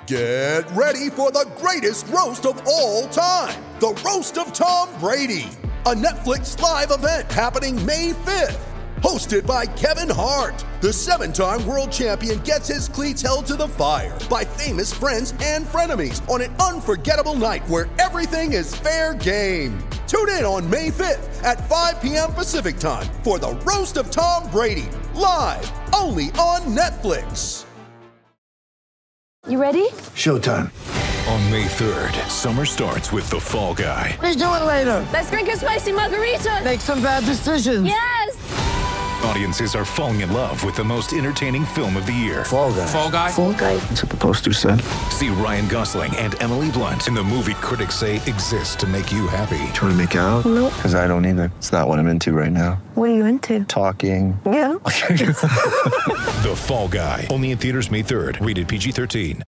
Get ready for the greatest roast of all time, the Roast of Tom Brady, a Netflix live event happening May 5th. Hosted by Kevin Hart, the 7-time world champion gets his cleats held to the fire by famous friends and frenemies on an unforgettable night where everything is fair game. Tune in on May 5th at 5 p.m. Pacific time for the Roast of Tom Brady, live only on Netflix. You ready? Showtime. On May 3rd, summer starts with The Fall Guy. Let's do it later. Let's drink a spicy margarita. Make some bad decisions. Yes! Audiences are falling in love with the most entertaining film of the year. Fall Guy. Fall Guy? Fall Guy. That's what the poster said. See Ryan Gosling and Emily Blunt in the movie critics say exists to make you happy. Trying to make it out? Nope. Because I don't either. It's not what I'm into right now. What are you into? Talking. Yeah. The Fall Guy. Only in theaters May 3rd. Rated PG-13.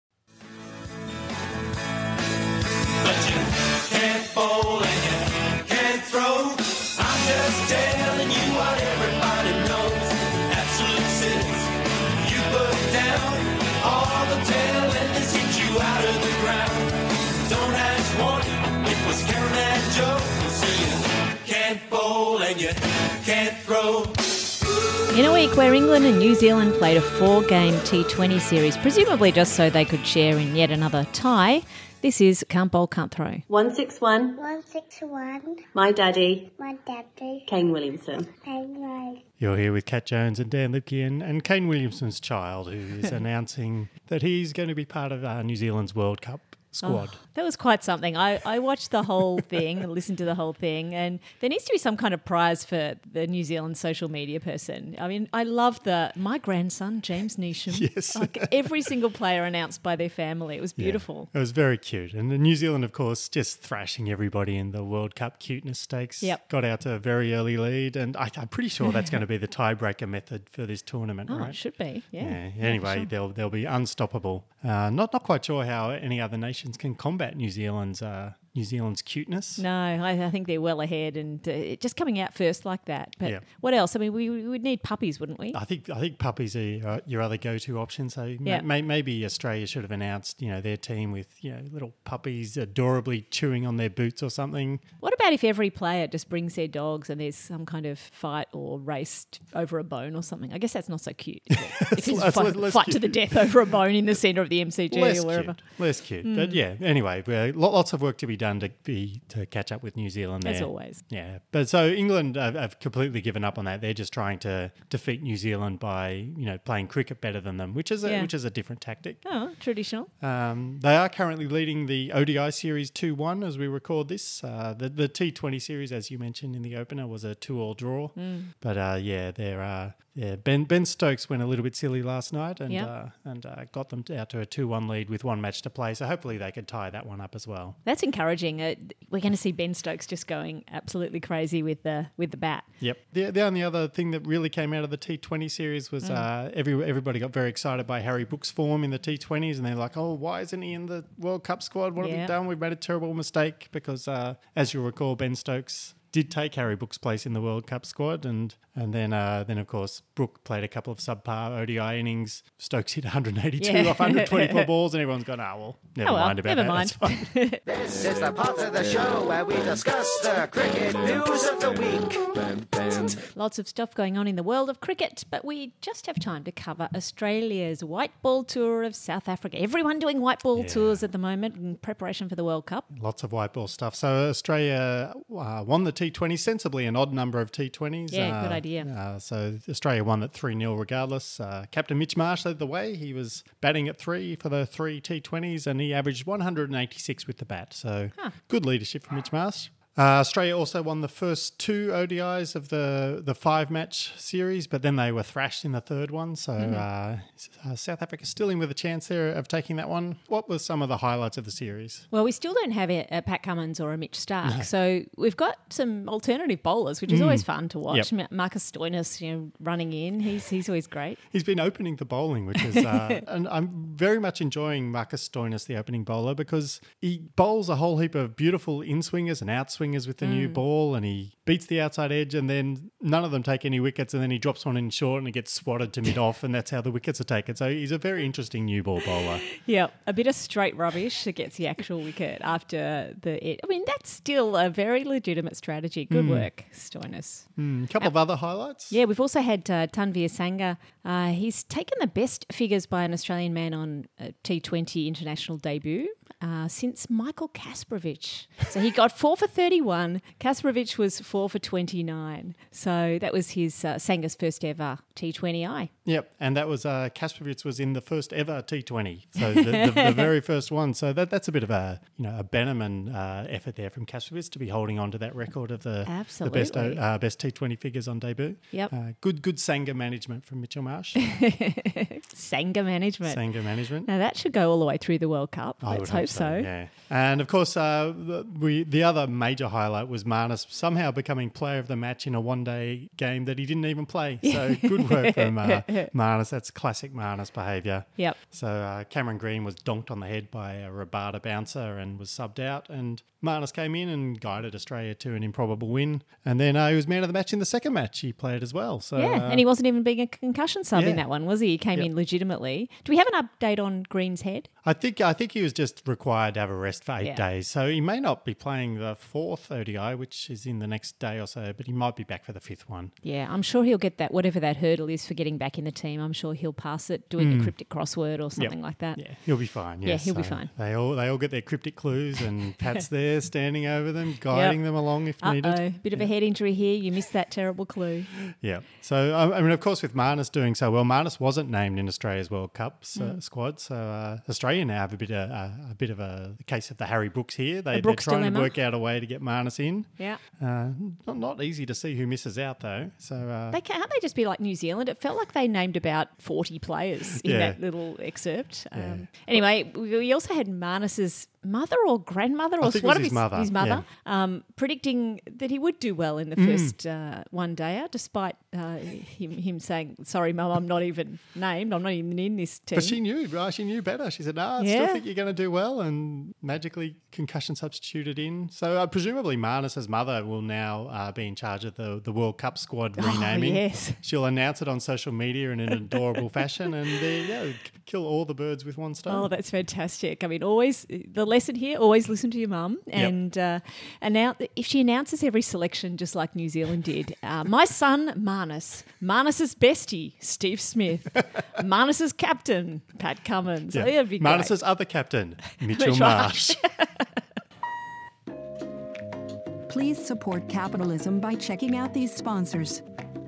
In a week where England and New Zealand played a 4-game T20 series, presumably just so they could share in yet another tie, this is Can't Bowl, Can't Throw. 161. 161. My daddy. My daddy. Kane Williamson. Penguin. You're here with Kat Jones and Dan Lipke and Kane Williamson's child, who is announcing that he's going to be part of New Zealand's World Cup squad. Oh, that was quite something. I watched the whole thing, listened to the whole thing, and there needs to be some kind of prize for the New Zealand social media person. I mean, I love my grandson, James Neesham. Yes. Like every single player announced by their family. It was beautiful. Yeah, it was very cute. And New Zealand, of course, just thrashing everybody in the World Cup cuteness stakes. Yep. Got out to a very early lead, and I'm pretty sure that's going to be the tiebreaker method for this tournament, Oh, right? it should be, yeah. Anyway, sure. they'll be unstoppable. Not quite sure how any other nations can combat New Zealand's cuteness. No, I think they're well ahead, and just coming out first like that. But what else? I mean, we would need puppies, wouldn't we? I think puppies are your other go-to option. So maybe Australia should have announced, their team with little puppies adorably chewing on their boots or something. What about if every player just brings their dogs and there's some kind of fight or race over a bone or something? I guess that's not so cute. Is it? If it's fight to the death over a bone in the centre of the MCG or wherever. Less cute. But anyway, lots of work to be done to catch up with New Zealand there. As always. Yeah. But so England have completely given up on that. They're just trying to defeat New Zealand by, playing cricket better than them, which is a different tactic. Oh, traditional. They are currently leading the ODI series 2-1 as we record this. The T20 series, as you mentioned in the opener, was a 2-2 draw. But Ben Stokes went a little bit silly last night and got them out to a 2-1 lead with one match to play. So hopefully they could tie that one up as well. That's encouraging. We're going to see Ben Stokes just going absolutely crazy with the bat. Yep. The only other thing that really came out of the T20 series was everybody got very excited by Harry Brooks' form in the T20s, and they're like, oh, why isn't he in the World Cup squad? What have we done? We've made a terrible mistake because, as you'll recall, Ben Stokes did take Harry Brooks' place in the World Cup squad, and then of course Brook played a couple of subpar ODI innings. Stokes hit 182 off 124 balls, and everyone's gone, never mind about that. That's fine. This is the part of the show where we discuss the cricket news of the week. Lots of stuff going on in the world of cricket, but we just have time to cover Australia's white ball tour of South Africa. Everyone doing white ball tours at the moment in preparation for the World Cup. Lots of white ball stuff. So Australia won the T20 sensibly, an odd number of T20s. Yeah, good idea. So Australia won at 3-0 regardless. Captain Mitch Marsh led the way. He was batting at 3 for the 3 T20s and he averaged 186 with the bat. So good leadership from Mitch Marsh. Australia also won the first 2 ODIs of the 5-match series, but then they were thrashed in the third one. So South Africa still in with a chance there of taking that one. What were some of the highlights of the series? Well, we still don't have a Pat Cummins or a Mitch Starc. No. So we've got some alternative bowlers, which is always fun to watch. Yep. Marcus Stoinis, running in. He's always great. He's been opening the bowling, which is... and I'm very much enjoying Marcus Stoinis, the opening bowler, because he bowls a whole heap of beautiful in-swingers and out-swingers swingers with the new ball, and he beats the outside edge, and then none of them take any wickets, and then he drops one in short and it gets swatted to mid-off, and that's how the wickets are taken. So he's a very interesting new ball bowler. Yeah, a bit of straight rubbish that gets the actual wicket after the... I mean, that's still a very legitimate strategy. Good work, Stoinis. A couple of other highlights. Yeah, we've also had Tanveer Sangha. He's taken the best figures by an Australian man on a T20 international debut since Michael Kasparovich. So he got 4 for 31. Kasparovich was 4 for 29. So that was his Sangha's first ever T20I. Yep, and that was Kasparovich was in the first ever T20, so the very first one. So that's a bit of a Bannerman effort there from Kasparovich to be holding on to that record of the best T20 figures on debut. Yep, good Sangha management from Mitchell Marsh. Sangha management. Now that should go all the way through the World Cup. Let's hope so. Yeah, and of course the other major highlight was Marnus somehow becoming player of the match in a one-day game that he didn't even play. So good work from Marnus. That's classic Marnus behaviour. Yep. So Cameron Green was donked on the head by a Rabada bouncer and was subbed out, and Marnus came in and guided Australia to an improbable win. And then he was man of the match in the second match he played as well. So and he wasn't even being a concussion sub in that one, was he? He came in legitimately. Do we have an update on Green's head? I think he was just required to have a rest for 8 days. So he may not be playing the 4th ODI, which is in the next day or so, but he might be back for the 5th one. Yeah, I'm sure he'll get that, whatever that hurdle is for getting back in the team. I'm sure he'll pass it doing a cryptic crossword or something like that. Yeah, he'll be fine. Yes. Yeah, he'll be fine. They all get their cryptic clues, and Pat's there standing over them, guiding them along if needed. Bit of a head injury here. You missed that terrible clue. Yeah. So, I mean, of course, with Marnus doing so well, Marnus wasn't named in Australia's World Cup squad. So Australia now have a bit of a case of the Harry Brooks here. They're trying dilemma. to work out a way to get Marnus in. Yeah. Not easy to see who misses out though. So can't they just be like New Zealand? It felt like they named about 40 players in that little excerpt. Anyway, we also had Marnus's mother or grandmother or his mother. His mother predicting that he would do well in the first one-dayer, despite him saying, "Sorry, Mum, I'm not even named. I'm not even in this team." But she knew, right? She knew better. She said, "No, I still think you're going to do well," and magically concussion substituted in. So presumably Marnus's mother will now be in charge of the World Cup squad renaming. Yes. She'll announce it on social media in an adorable fashion, and kill all the birds with one stone. Oh, that's fantastic. I mean, always the lesson here, always listen to your mum. And now if she announces every selection just like New Zealand did, my son Marnus, Marnus's bestie, Steve Smith, Marnus's captain, Pat Cummins. Yeah. Oh, that'd be Marnus's other captain, Mitchell Marsh. Please support capitalism by checking out these sponsors.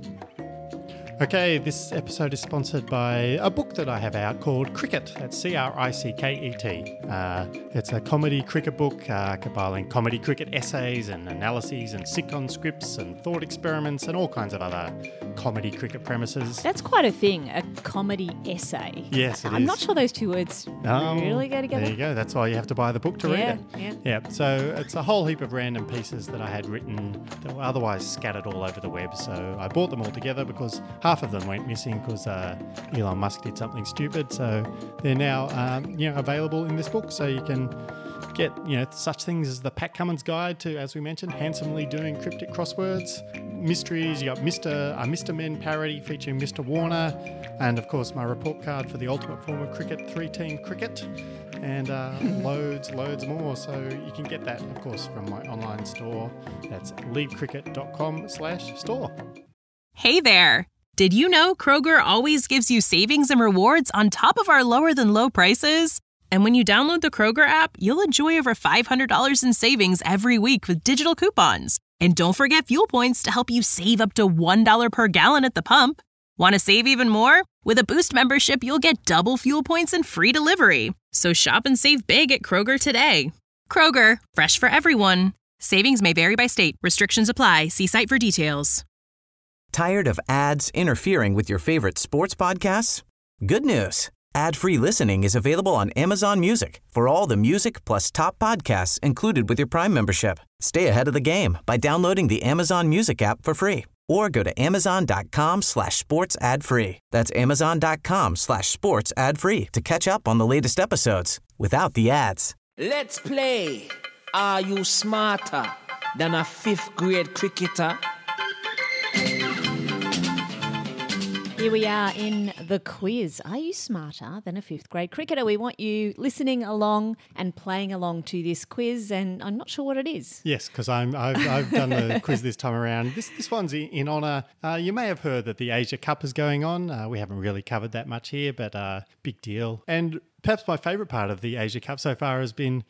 Okay, this episode is sponsored by a book that I have out called Cricket. That's Cricket. It's a comedy cricket book compiling comedy cricket essays and analyses and sitcom scripts and thought experiments and all kinds of other comedy cricket premises. That's quite a thing, a comedy essay. Yes, I'm not sure those two words really go together. There you go. That's why you have to buy the book to read it. Yeah. So it's a whole heap of random pieces that I had written that were otherwise scattered all over the web. So I brought them all together because half of them went missing because Elon Musk did something stupid. So they're now available in this book. So you can get such things as the Pat Cummins Guide to, as we mentioned, handsomely doing cryptic crosswords, mysteries. You got Mr. Men parody featuring Mr. Warner, and of course my report card for the ultimate form of cricket, 3-team cricket, and loads more. So you can get that, of course, from my online store. That's leadcricket.com/store. Hey there! Did you know Kroger always gives you savings and rewards on top of our lower than low prices? And when you download the Kroger app, you'll enjoy over $500 in savings every week with digital coupons. And don't forget fuel points to help you save up to $1 per gallon at the pump. Want to save even more? With a Boost membership, you'll get double fuel points and free delivery. So shop and save big at Kroger today. Kroger, fresh for everyone. Savings may vary by state. Restrictions apply. See site for details. Tired of ads interfering with your favorite sports podcasts? Good news. Ad-free listening is available on Amazon Music for all the music plus top podcasts included with your Prime membership. Stay ahead of the game by downloading the Amazon Music app for free or go to amazon.com/sports ad free. That's amazon.com/sports ad free to catch up on the latest episodes without the ads. Let's play. Are you smarter? than a 5th grade cricketer. Here we are in the quiz. Are you smarter than a 5th grade cricketer? We want you listening along and playing along to this quiz, and I'm not sure what it is. Yes, because I've done the quiz this time around. This one's in honour. You may have heard that the Asia Cup is going on. We haven't really covered that much here, but big deal. And perhaps my favourite part of the Asia Cup so far has been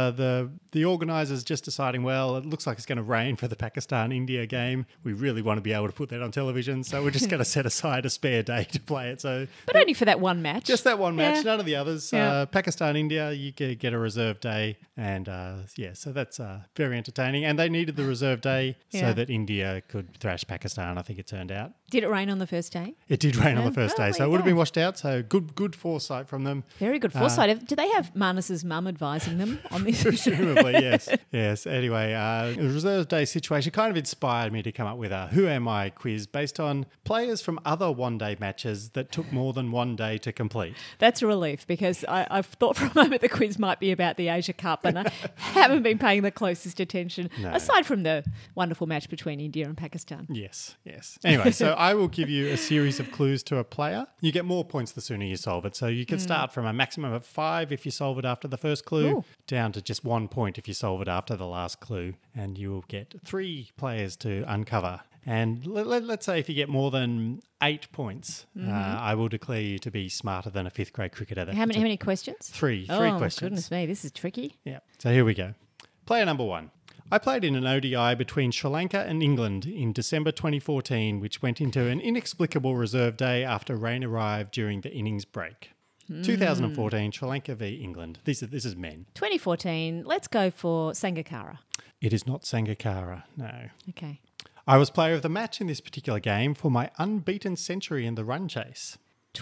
the organisers just deciding, well, it looks like it's going to rain for the Pakistan-India game. We really want to be able to put that on television, so we're just going to set aside a spare day to play it. So, but only for that one match. Just that one match, none of the others. Yeah. Pakistan-India, you get a reserve day, and so that's very entertaining. And they needed the reserve day so that India could thrash Pakistan, I think it turned out. Did it rain on the first day? It did rain on the first day, so it would have been washed out. So good foresight from them. Very good foresight. Do they have Manas's mum advising them on this? Presumably, yes. Yes. Anyway, the reserve day situation kind of inspired me to come up with a Who Am I quiz based on players from other one-day matches that took more than one day to complete. That's a relief, because I've thought for a moment the quiz might be about the Asia Cup, and I haven't been paying the closest attention, aside from the wonderful match between India and Pakistan. Yes. Anyway, so I will give you a series of clues to a player. You get more points the sooner you solve it. So you can start from a maximum of 5 if you solve it after the first clue, down to just 1 point if you solve it after the last clue, and you will get 3 players to uncover. And let's say if you get more than 8 points, I will declare you to be smarter than a 5th grade cricketer. How many questions? 3 Oh, questions. Goodness me, this is tricky. Yeah. So here we go. Player number 1. I played in an ODI between Sri Lanka and England in December 2014, which went into an inexplicable reserve day after rain arrived during the innings break. 2014, Sri Lanka v England. This is men. 2014, let's go for Sangakkara. It is not Sangakkara, no. Okay. I was player of the match in this particular game for my unbeaten century in the run chase.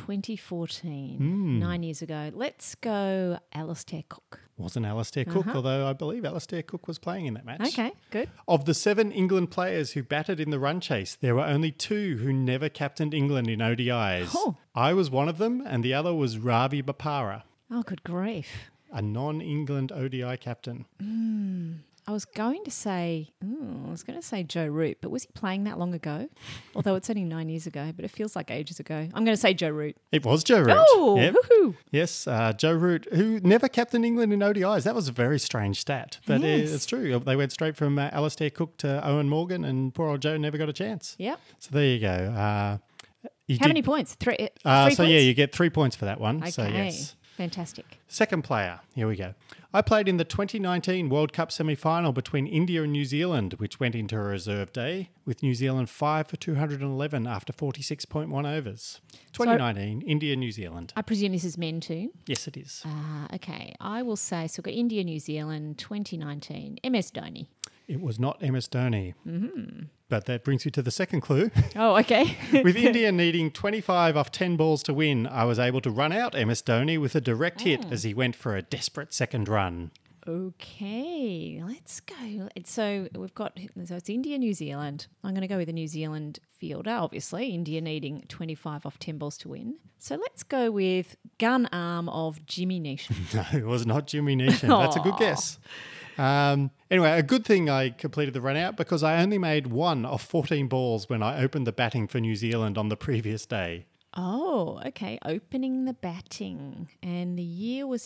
2014, 9 years ago. Let's go Alastair Cook. Wasn't Alastair Cook, although I believe Alastair Cook was playing in that match. Okay, good. Of the 7 England players who batted in the run chase, there were only 2 who never captained England in ODIs. Oh. I was one of them, and the other was Ravi Bopara, Oh, good grief. a non-England ODI captain. I was going to say Joe Root, but was he playing that long ago? Although it's only 9 years ago, but it feels like ages ago. I'm going to say Joe Root. It was Joe Root. Oh, Yep. woohoo. Yes, Joe Root, who never captained England in ODIs. That was a very strange stat, but Yes. it's true. They went straight from Alastair Cook to Owen Morgan, and poor old Joe never got a chance. Yep. So there you go. How many points? Three So points? yeah, you get 3 points for that one. Okay. So yes. Fantastic. Second player, here we go. I played in the 2019 World Cup semi-final between India and New Zealand, which went into a reserve day, with New Zealand 5 for 211 after 46.1 overs. 2019, India, New Zealand. I presume this is men too? Yes, it is. Okay. I will say, so we've got India, New Zealand, 2019, MS Dhoni. It was not MS Dhoni. But that brings you to the second clue. Oh, okay. With India needing 25 off 10 balls to win, I was able to run out MS Dhoni with a direct hit as he went for a desperate second run. Okay, let's go. So it's India, New Zealand. I'm going to go with the New Zealand fielder, obviously. India needing 25 off 10 balls to win. So let's go with gun arm of Jimmy Neesham. No, it was not Jimmy Neesham. That's a good guess. Anyway, a good thing I completed the run out because I only made 1 of 14 balls when I opened the batting for New Zealand on the previous day. Oh, okay. Opening the batting. And the year was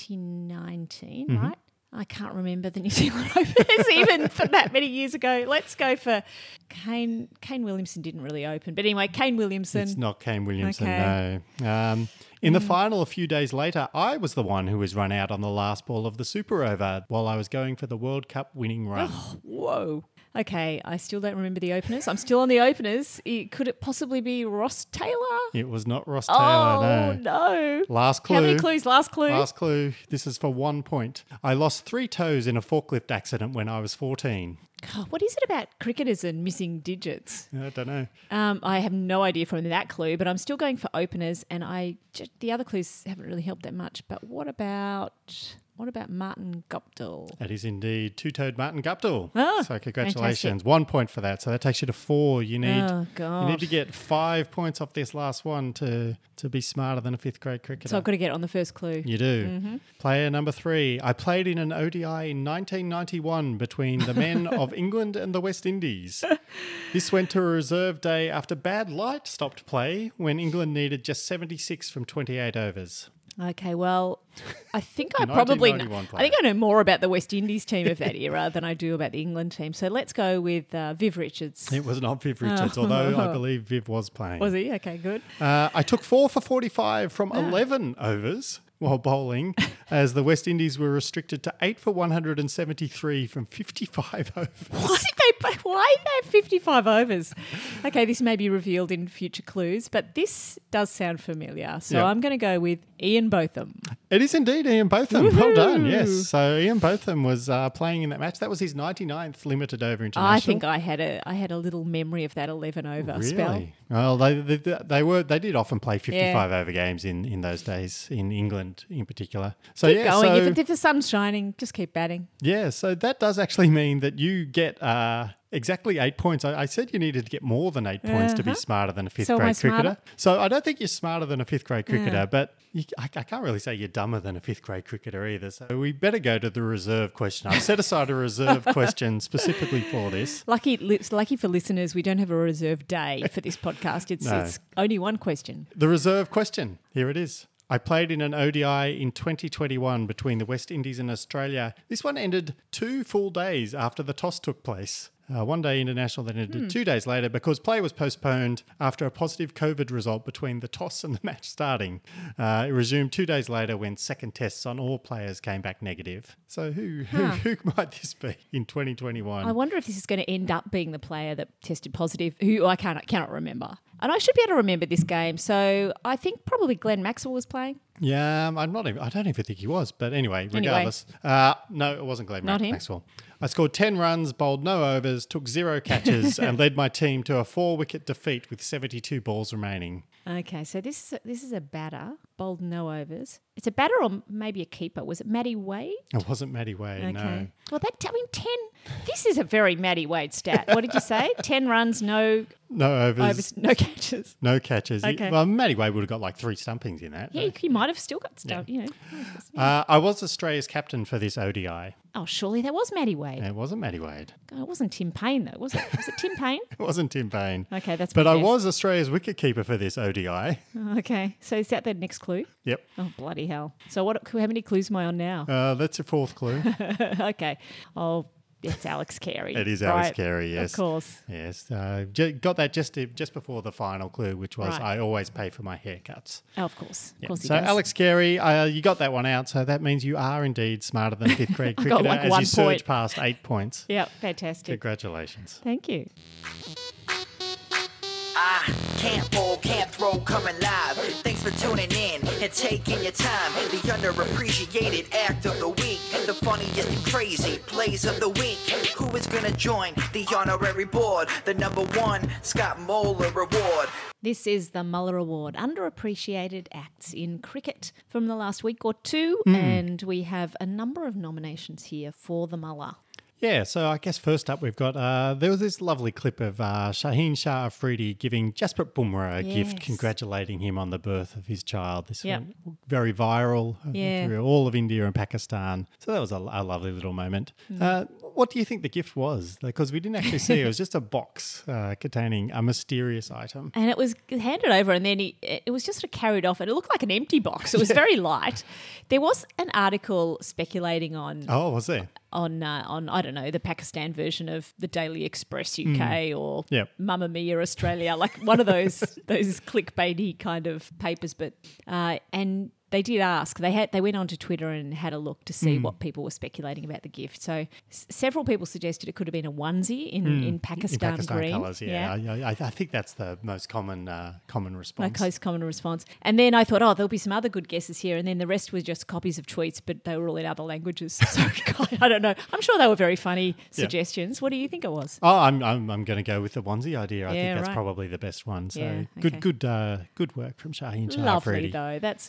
2019, right? I can't remember the New Zealand Openers even from that many years ago. Let's go for Kane. Kane Williamson didn't really open. But anyway, Kane Williamson. It's not Kane Williamson, Okay. no. In the final a few days later, I was the one who was run out on the last ball of the Super Over while I was going for the World Cup winning run. Oh, whoa. Okay, I still don't remember the openers. I'm still on the openers. Could it possibly be Ross Taylor? It was not Ross Taylor, no. Last clue. How many clues? Last clue. Last clue. This is for 1 point. I lost 3 toes in a forklift accident when I was 14. God, what is it about cricketers and missing digits? I don't know. I have no idea from that clue, but I'm still going for openers, and the other clues haven't really helped that much. But what about What about Martin Guptill? That is indeed two-toed Martin Guptill. Oh, so congratulations. fantastic. 1 point for that. So that takes you to 4. You need Oh, God. you need to get 5 points off this last one to be smarter than a fifth grade cricketer. So I've got to get on the first clue. You do. Player number 3. I played in an ODI in 1991 between the men of England and the West Indies. This went to a reserve day after bad light stopped play when England needed just 76 from 28 overs. Okay, well, I think I probably know, 1991 I think I know more about the West Indies team of that era than I do about the England team. So let's go with Viv Richards. It was not Viv Richards, although I believe Viv was playing. Was he? Okay, good. I took 4 for 45 from 11 overs while bowling, as the West Indies were restricted to 8 for 173 from 55 overs. Why they have 55 overs? Okay, this may be revealed in future clues, but this does sound familiar. So Yep. I'm going to go with Ian Botham. It is indeed Ian Botham. Woohoo! Well done, yes. So Ian Botham was playing in that match. That was his 99th limited over international. I think I had a little memory of that 11 over spell. Really? Well, they did often play 55 over games in those days in England in particular. So Keep yeah, going. so, If the sun's shining, just keep batting. yeah, so that does actually mean that you get exactly 8 points. I said you needed to get more than 8 points to be smarter than a fifth So am I grade cricketer. smarter? So I don't think you're smarter than a fifth grade cricketer, but I can't really say you're dumber than a fifth grade cricketer either. So we better go to the reserve question. I've set aside a reserve question specifically for this. Lucky for listeners, we don't have a reserve day for this podcast. It's only one question. The reserve question. Here it is. I played in an ODI in 2021 between the West Indies and Australia. This one ended 2 full days after the toss took place. One day international that ended 2 days later because play was postponed after a positive COVID result between the toss and the match starting. It resumed 2 days later when second tests on all players came back negative. So who might this be in 2021? I wonder if this is going to end up being the player that tested positive, who I cannot remember. And I should be able to remember this game. So I think probably Glenn Maxwell was playing. Yeah, I don't even think he was. But anyway, regardless. No, it wasn't Glenn Maxwell. I scored 10 runs, bowled no overs, took 0 catches and led my team to a 4-wicket defeat with 72 balls remaining. Okay, so this is a batter, bowled no overs. It's a batter or maybe a keeper. Was it Matty Wade? It wasn't Matty Wade, no. Well, 10. This is a very Matty Wade stat. What did you say? 10 runs, no overs, no catches. No catches. Okay. Well, Matty Wade would have got like 3 stumpings in that. Yeah, he might have still got stumped, Yeah. I was Australia's captain for this ODI. Oh, surely that was Matty Wade. It wasn't Matty Wade. God, it wasn't Tim Payne, though, was it? Was it Tim Payne? It wasn't Tim Payne. Okay, that's But my I guess. was Australia's wicketkeeper for this ODI. Okay, so is that the next clue? Yep. Oh, bloody hell. So how many clues am I on now? That's your 4th clue. Okay. Oh, it's Alex Carey. It is right? Alex Carey, yes. Of course. Yes. Got that just before the final clue, which was Right. I always pay for my haircuts. Oh, of course. Of Yeah. course he So does. Alex Carey, you got that one out. So that means you are indeed smarter than a 5th grade I got cricketer like as 1 you surge point. past 8 points. Yeah, fantastic. Congratulations. Thank you. I can't bowl, can't throw, coming live. Thanks for tuning in and taking your time. The underappreciated act of the week, the funniest and crazy plays of the week. Who is gonna join the honorary board? The #1 Scott Moeller Award. This is the Muller Award, underappreciated acts in cricket from the last week or two, and we have a number of nominations here for the Muller. Yeah, so I guess first up we've got, there was this lovely clip of Shaheen Shah Afridi giving Jasprit Bumrah a gift, congratulating him on the birth of his child. This went very viral through all of India and Pakistan. So that was a lovely little moment. What do you think the gift was? Because we didn't actually see it. It was just a box containing a mysterious item. And it was handed over, and then it was just sort of carried off, and it looked like an empty box. It was very light. There was an article speculating on... Oh, was there? On I don't know, the Pakistan version of the Daily Express UK or Mamma Mia Australia, like one of those clickbaity kind of papers. But and they did ask. They went onto Twitter and had a look to see what people were speculating about the gift. So several people suggested it could have been a onesie in Pakistan green. Colours, I think that's the most common response. Most common response. And then I thought, there'll be some other good guesses here. And then the rest was just copies of tweets, but they were all in other languages. So I don't know. I'm sure they were very funny suggestions. What do you think it was? Oh, I'm going to go with the onesie idea. I think that's probably the best one. So good work from Shaheen Shah Lovely Afridi. though. That's adorable.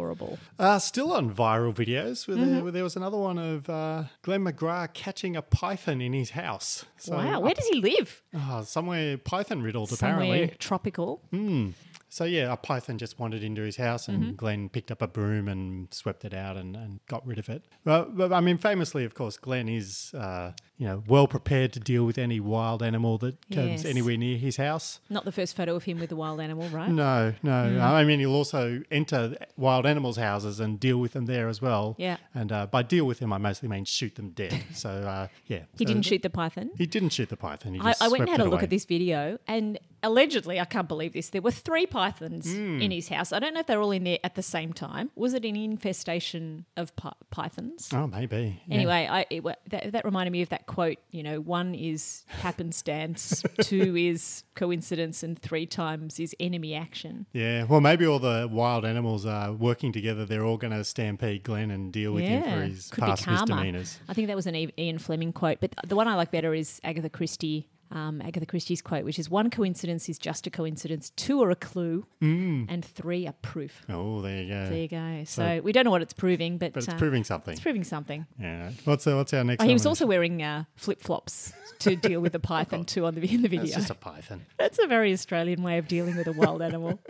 adorable. Still on viral videos, where there was another one of Glenn McGrath catching a python in his house. So wow, where does he live? Somewhere python riddled, Somewhere apparently. tropical. So, yeah, a python just wandered into his house and Glenn picked up a broom and swept it out and got rid of it. But I mean, famously, of course, Glenn is, well prepared to deal with any wild animal that comes anywhere near his house. Not the first photo of him with a wild animal, right? No. I mean, he'll also enter wild animals' houses and deal with them there as well. Yeah. And by deal with them, I mostly mean shoot them dead. So, yeah. He didn't shoot the python? He didn't shoot the python. He just I went and swept had it a look away. at this video, and allegedly, I can't believe this, there were 3 pythons in his house. I don't know if they're all in there at the same time. Was it an infestation of pythons? Oh, maybe. Yeah. Anyway, that reminded me of that quote, 1 is happenstance, 2 is coincidence, and 3 times is enemy action. Yeah, well, maybe all the wild animals are working together. They're all going to stampede Glenn and deal with him for his Could past be karma. misdemeanors. I think that was an Ian Fleming quote, but the one I like better is Agatha Christie's quote, which is 1 coincidence is just a coincidence, 2 are a clue, and 3 are proof. Oh, there you go. There you go. So we don't know what it's proving, but it's proving something. It's proving something. Yeah. What's our next one? He was also wearing flip-flops to deal with the python too in the video. It's just a python. That's a very Australian way of dealing with a wild animal.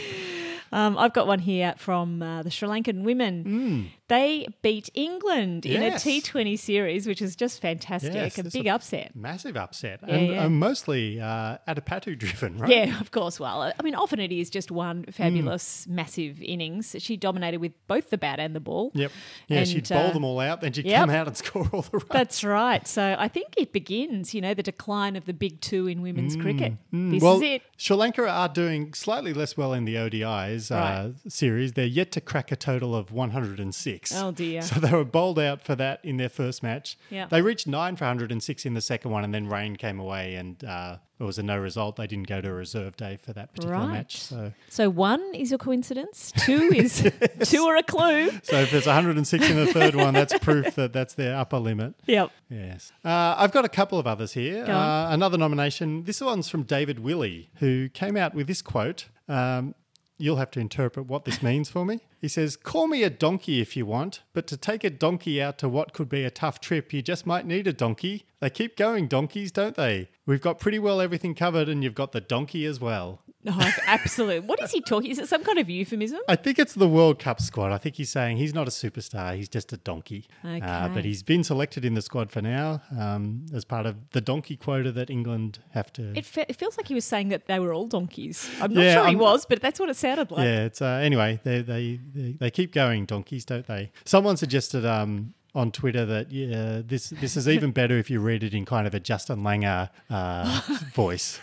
I've got one here from the Sri Lankan women. They beat England in a T20 series, which is just fantastic. Yes, a big upset. Massive upset. Yeah, and mostly Adipatu driven, right? Yeah, of course. Well, I mean, often it is just one fabulous, massive innings. She dominated with both the bat and the ball. Yep. Yeah, And, she'd bowl them all out, then she'd come out and score all the runs. That's right. So I think it begins, the decline of the big 2 in women's cricket. This Well, is it. Sri Lanka are doing slightly less well in the ODIs series. They're yet to crack a total of 106. Oh, dear. So they were bowled out for that in their first match. Yeah. They reached 9 for 106 in the second one, and then rain came away and it was a no result. They didn't go to a reserve day for that particular match. So 1 is a coincidence, 2 is 2 are a clue. So if there's 106 in the third one, that's proof that that's their upper limit. Yep. Yes. I've got a couple of others here. Go on. Another nomination. This one's from David Willey, who came out with this quote. You'll have to interpret what this means for me. He says, "Call me a donkey if you want, but to take a donkey out to what could be a tough trip, you just might need a donkey. They keep going, donkeys, don't they? We've got pretty well everything covered and you've got the donkey as well." Oh, absolutely. What is he talking? Is it some kind of euphemism? I think it's the World Cup squad. I think he's saying he's not a superstar. He's just a donkey. Okay. But he's been selected in the squad for now as part of the donkey quota that England have to... It feels like he was saying that they were all donkeys. I'm not sure he was, but that's what it sounded like. Yeah, it's anyway, they keep going, donkeys, don't they? Someone suggested... on Twitter that this is even better if you read it in kind of a Justin Langer voice.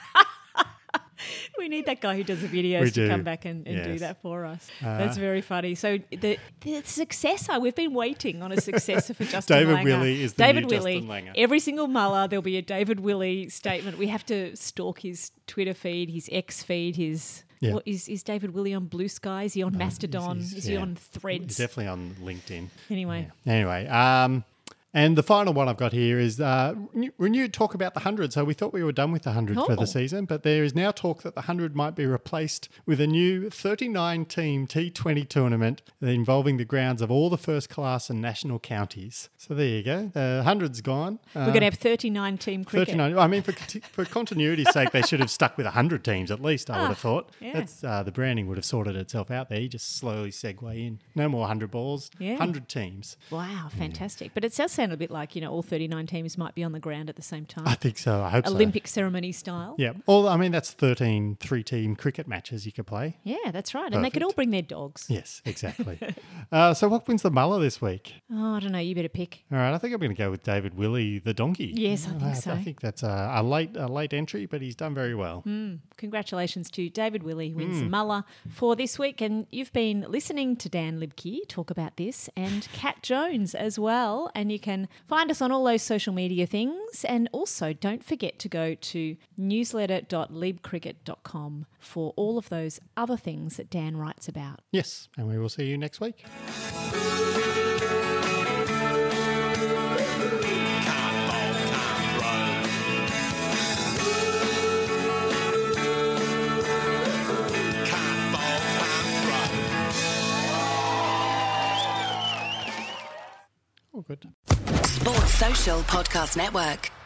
We need that guy who does the videos to come back and do that for us. That's very funny. So the successor, we've been waiting on a successor for Justin David Langer. Willey is the David new Willey. Justin Langer. Every single Muller, there'll be a David Willey statement. We have to stalk his Twitter feed, his X feed, his... Yeah. What, is David Willey on Blue Sky? Is he on Mastodon? Is he on Threads? He's definitely on LinkedIn. Anyway. Yeah. Anyway, and the final one I've got here is renewed talk about the 100. So we thought we were done with the 100 for the season, but there is now talk that the 100 might be replaced with a new 39-team T20 tournament involving the grounds of all the first class and national counties. So there you go. The 100's gone. We're going to have 39-team cricket. 39. I mean, for continuity's sake, they should have stuck with 100 teams at least, I would have thought. Yeah. That's the branding would have sorted itself out there. You just slowly segue in. No more 100 balls, 100 teams. Wow, fantastic. But it does sound a bit like, all 39 teams might be on the ground at the same time. I think so. I hope Olympic ceremony style. Yeah. That's 13 3-team cricket matches you could play. Yeah, that's right. And they could all bring their dogs. Yes, exactly. So what wins the Muller this week? Oh, I don't know. You better pick. All right, I think I'm going to go with David Willey, the donkey. Yes, I think so. I think that's a late entry, but he's done very well. Congratulations to David Willey, who wins the Muller for this week. And you've been listening to Dan Libke talk about this and Kat Jones as well. And you can find us on all those social media things. And also don't forget to go to newsletter.libcricket.com for all of those other things that Dan writes about. Yes, and we will see you next week. good. Sports Social Podcast Network.